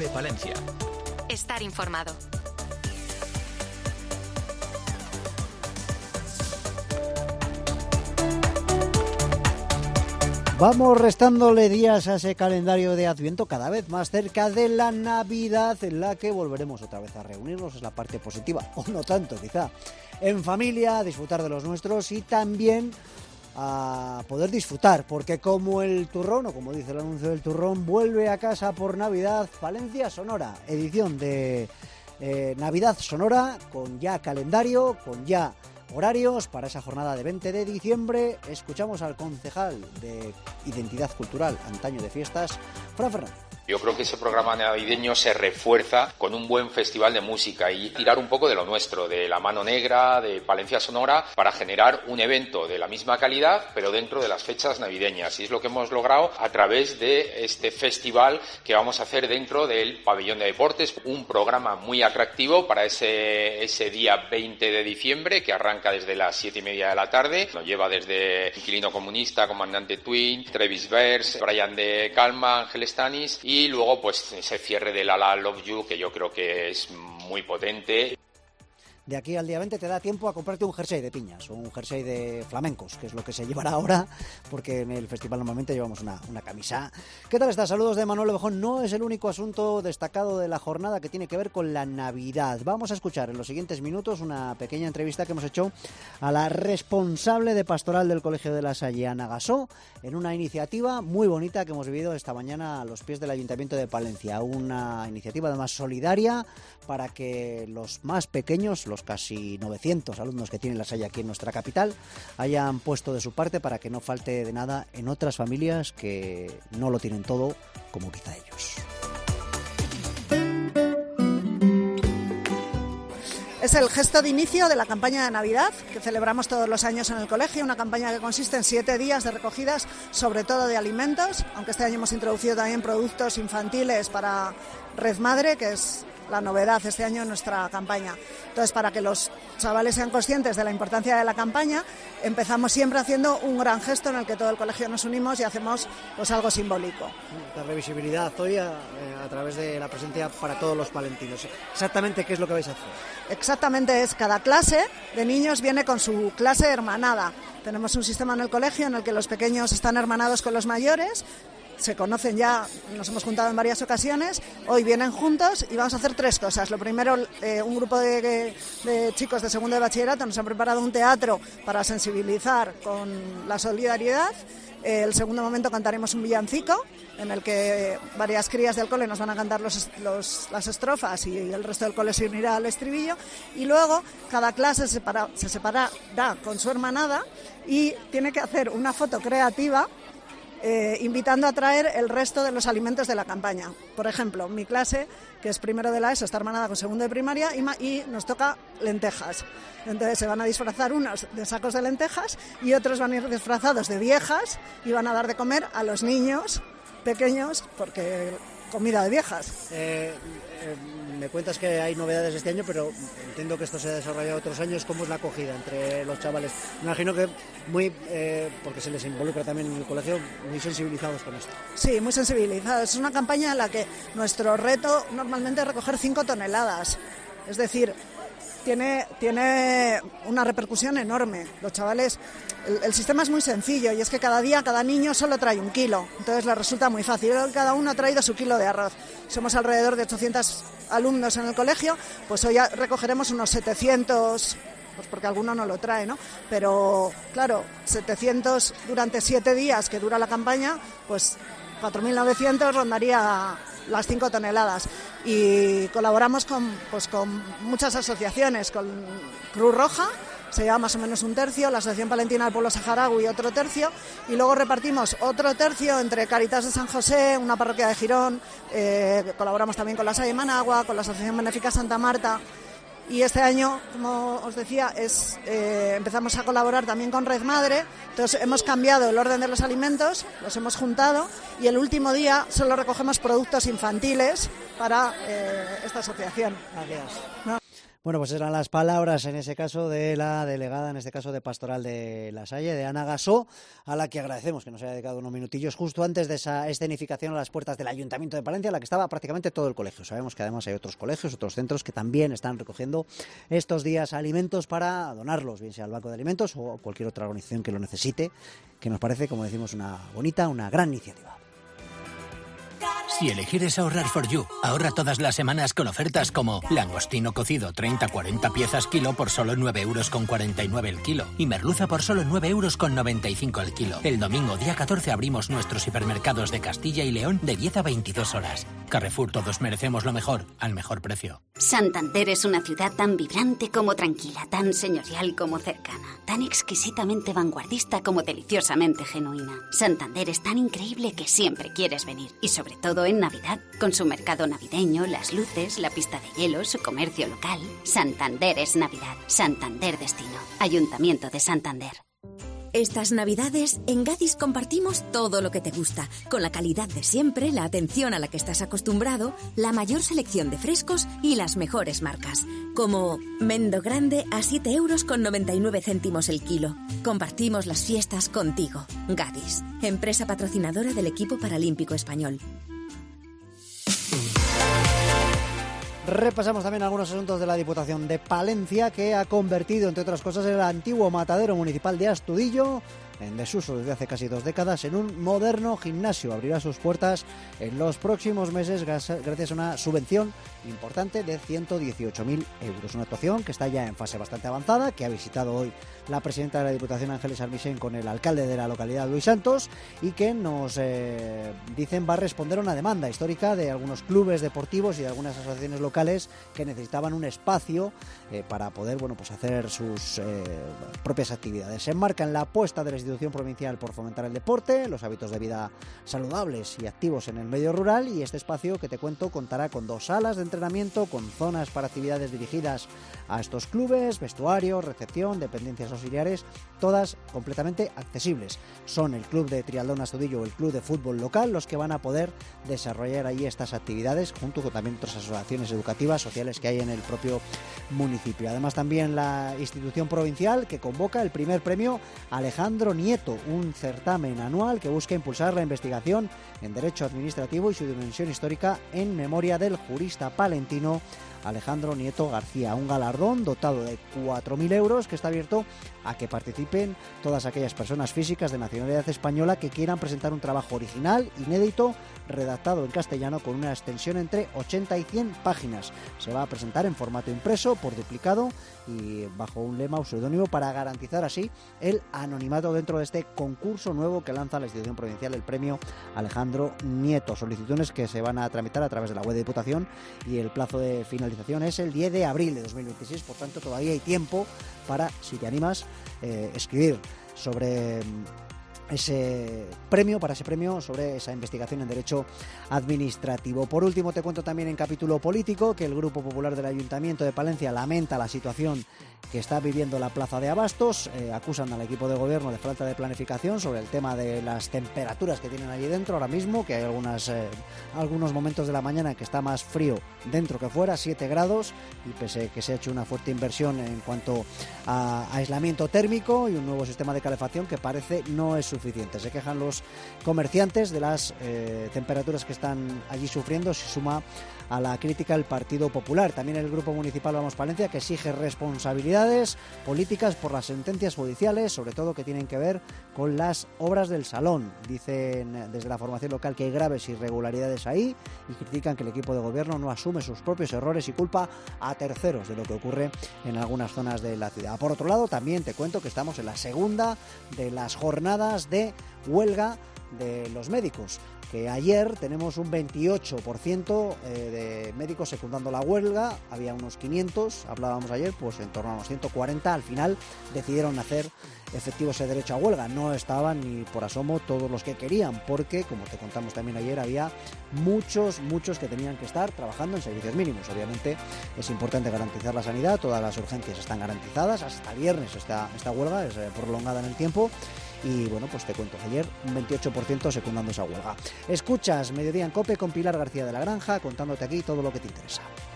Cope Palencia. Estar informado. Vamos restándole días a ese calendario de Adviento, cada vez más cerca de la Navidad, en la que volveremos otra vez a reunirnos, es la parte positiva, o no tanto quizá, en familia, a disfrutar de los nuestros y también a poder disfrutar, porque como el turrón, o como dice el anuncio del turrón, vuelve a casa por Navidad, Palencia Sonora, edición de Navidad Sonora, con ya calendario, con ya horarios para esa jornada de 20 de diciembre. Escuchamos al concejal de Identidad Cultural, Antaño de Fiestas, Fran Fernández. Yo creo que ese programa navideño se refuerza con un buen festival de música y tirar un poco de lo nuestro, de la mano negra, de Palencia Sonora, para generar un evento de la misma calidad, pero dentro de las fechas navideñas. Y es lo que hemos logrado a través de este festival que vamos a hacer dentro del pabellón de deportes. Un programa muy atractivo para ese día 20 de diciembre, que arranca desde las 7:30 de la tarde. Nos lleva desde Inquilino Comunista, Comandante Twin, Travis Vers, Brian de Calma, Ángel Stanis, y luego pues ese cierre de La La Love You, que yo creo que es muy potente. De aquí al día 20 te da tiempo a comprarte un jersey de piñas o un jersey de flamencos, que es lo que se llevará ahora, porque en el festival normalmente llevamos una camisa. ¿Qué tal estás? Saludos de Manuel Ovejón. No es el único asunto destacado de la jornada que tiene que ver con la Navidad. Vamos a escuchar en los siguientes minutos una pequeña entrevista que hemos hecho a la responsable de pastoral del Colegio de la Salle, Ana Gasó, en una iniciativa muy bonita que hemos vivido esta mañana a los pies del Ayuntamiento de Palencia. Una iniciativa además solidaria para que los más pequeños, los casi 900 alumnos que tiene la Salle aquí en nuestra capital, hayan puesto de su parte para que no falte de nada en otras familias que no lo tienen todo como quizá ellos. Es el gesto de inicio de la campaña de Navidad que celebramos todos los años en el colegio, una campaña que consiste en 7 días de recogidas, sobre todo de alimentos, aunque este año hemos introducido también productos infantiles para Red Madre, que es la novedad este año en nuestra campaña. Entonces, para que los chavales sean conscientes de la importancia de la campaña, empezamos siempre haciendo un gran gesto en el que todo el colegio nos unimos y hacemos pues algo simbólico. Darle visibilidad hoy a través de la presencia para todos los palentinos. Exactamente, ¿qué es lo que vais a hacer? Exactamente, es cada clase de niños viene con su clase hermanada. Tenemos un sistema en el colegio en el que los pequeños están hermanados con los mayores. Se conocen ya, nos hemos juntado en varias ocasiones, hoy vienen juntos y vamos a hacer 3 cosas. Lo primero, un grupo de chicos de segundo de bachillerato nos han preparado un teatro para sensibilizar con la solidaridad. El segundo momento cantaremos un villancico en el que varias crías del cole nos van a cantar las estrofas y el resto del cole se unirá al estribillo. Y luego cada clase se separará con su hermanada y tiene que hacer una foto creativa invitando a traer el resto de los alimentos de la campaña. Por ejemplo, mi clase, que es primero de la ESO, está hermanada con segundo de primaria y nos toca lentejas. Entonces se van a disfrazar unos de sacos de lentejas y otros van a ir disfrazados de viejas y van a dar de comer a los niños pequeños, porque comida de viejas. Me cuentas que hay novedades este año, pero entiendo que esto se ha desarrollado otros años. ¿Cómo es la acogida entre los chavales? Me imagino que porque se les involucra también en el colegio, muy sensibilizados con esto. Sí, muy sensibilizados. Es una campaña en la que nuestro reto normalmente es recoger 5 toneladas. Es decir, tiene una repercusión enorme. Los chavales, el sistema es muy sencillo y es que cada día cada niño solo trae 1 kilo, entonces les resulta muy fácil. Cada uno ha traído su kilo de arroz. Somos alrededor de 800 alumnos en el colegio, pues hoy recogeremos unos 700, pues porque alguno no lo trae, ¿no? Pero claro, 700 durante 7 días que dura la campaña, pues 4.900 rondaría las 5 toneladas. Y colaboramos con muchas asociaciones, con Cruz Roja, se lleva más o menos 1/3, la Asociación Palentina del Pueblo Saharaui otro 1/3, y luego repartimos otro 1/3 entre Caritas de San José, una parroquia de Girón, colaboramos también con la Salle Managua, con la Asociación Benéfica Santa Marta. Y este año, como os decía, empezamos a colaborar también con Red Madre. Entonces hemos cambiado el orden de los alimentos, los hemos juntado y el último día solo recogemos productos infantiles para esta asociación. Gracias. ¿No? Bueno, pues eran las palabras en ese caso de la delegada, en este caso de Pastoral de La Salle, de Ana Gasó, a la que agradecemos que nos haya dedicado unos minutillos justo antes de esa escenificación a las puertas del Ayuntamiento de Palencia, en la que estaba prácticamente todo el colegio. Sabemos que además hay otros colegios, otros centros que también están recogiendo estos días alimentos para donarlos, bien sea al Banco de Alimentos o cualquier otra organización que lo necesite, que nos parece, como decimos, una bonita, una gran iniciativa. Si elegir es ahorrar for you, ahorra todas las semanas con ofertas como langostino cocido 30-40 piezas kilo por solo 9,49 € el kilo y merluza por solo 9,95 € el kilo. El domingo día 14 abrimos nuestros hipermercados de Castilla y León de 10 a 22 horas. Carrefour, todos merecemos lo mejor, al mejor precio. Santander es una ciudad tan vibrante como tranquila, tan señorial como cercana, tan exquisitamente vanguardista como deliciosamente genuina. Santander es tan increíble que siempre quieres venir, y sobre todo en Navidad, con su mercado navideño, las luces, la pista de hielo, su comercio local. Santander es Navidad. Santander Destino. Ayuntamiento de Santander. Estas Navidades, en Gadis compartimos todo lo que te gusta, con la calidad de siempre, la atención a la que estás acostumbrado, la mayor selección de frescos y las mejores marcas, como Mendo Grande a 7,99 € el kilo. Compartimos las fiestas contigo. Gadis, empresa patrocinadora del equipo paralímpico español. Repasamos también algunos asuntos de la Diputación de Palencia, que ha convertido, entre otras cosas, el antiguo matadero municipal de Astudillo, en desuso desde hace casi 2 décadas, en un moderno gimnasio. Abrirá sus puertas en los próximos meses gracias a una subvención importante de 118.000 €. Una actuación que está ya en fase bastante avanzada, que ha visitado hoy la presidenta de la Diputación, Ángeles Armisen, con el alcalde de la localidad, Luis Santos, y que nos dicen va a responder a una demanda histórica de algunos clubes deportivos y de algunas asociaciones locales que necesitaban un espacio para poder hacer sus propias actividades. Se enmarca en la apuesta de la institución provincial por fomentar el deporte, los hábitos de vida saludables y activos en el medio rural, y este espacio que te cuento contará con 2 salas de entrenamiento, con zonas para actividades dirigidas a estos clubes, vestuario, recepción, dependencias auxiliares, todas completamente accesibles. Son el Club de Triatlón Astudillo o el Club de Fútbol Local los que van a poder desarrollar ahí estas actividades, junto con también otras asociaciones educativas, sociales que hay en el propio municipio. Además, también la institución provincial que convoca el primer premio Alejandro Nieto, un certamen anual que busca impulsar la investigación en derecho administrativo y su dimensión histórica en memoria del jurista palentino Alejandro Nieto García, un galardón dotado de 4.000 € que está abierto a que participen todas aquellas personas físicas de nacionalidad española que quieran presentar un trabajo original, inédito, redactado en castellano con una extensión entre 80 y 100 páginas. Se va a presentar en formato impreso, por duplicado y bajo un lema o seudónimo para garantizar así el anonimato dentro de este concurso nuevo que lanza la institución provincial, el premio Alejandro Nieto. Solicitudes que se van a tramitar a través de la web de Diputación y el plazo de finalización es el 10 de abril de 2026, por tanto todavía hay tiempo para, si te animas, escribir sobre ese premio, sobre esa investigación en derecho administrativo. Por último, te cuento también en capítulo político que el Grupo Popular del Ayuntamiento de Palencia lamenta la situación que está viviendo la Plaza de Abastos. Acusan al equipo de gobierno de falta de planificación sobre el tema de las temperaturas que tienen allí dentro ahora mismo, que hay algunos momentos de la mañana en que está más frío dentro que fuera, 7 grados, y pese a que se ha hecho una fuerte inversión en cuanto a aislamiento térmico y un nuevo sistema de calefacción que parece no es suficiente. Se quejan los comerciantes de las temperaturas que están allí sufriendo, se suma a la crítica el Partido Popular. También el Grupo Municipal Vamos Palencia, que exige responsabilidades políticas por las sentencias judiciales, sobre todo que tienen que ver con las obras del Salón. Dicen desde la formación local que hay graves irregularidades ahí y critican que el equipo de gobierno no asume sus propios errores y culpa a terceros de lo que ocurre en algunas zonas de la ciudad. Por otro lado, también te cuento que estamos en la segunda de las jornadas de huelga de los médicos, que ayer tenemos un 28% de médicos secundando la huelga. Había unos 500, hablábamos ayer, pues en torno a unos 140, al final decidieron hacer efectivo ese derecho a huelga. No estaban ni por asomo todos los que querían, porque, como te contamos también ayer, había muchos que tenían que estar trabajando en servicios mínimos. Obviamente es importante garantizar la sanidad, todas las urgencias están garantizadas, hasta viernes esta huelga es prolongada en el tiempo. Y bueno, pues te cuento, ayer un 28% secundando esa huelga. Escuchas Mediodía en COPE con Pilar García de la Granja, contándote aquí todo lo que te interesa.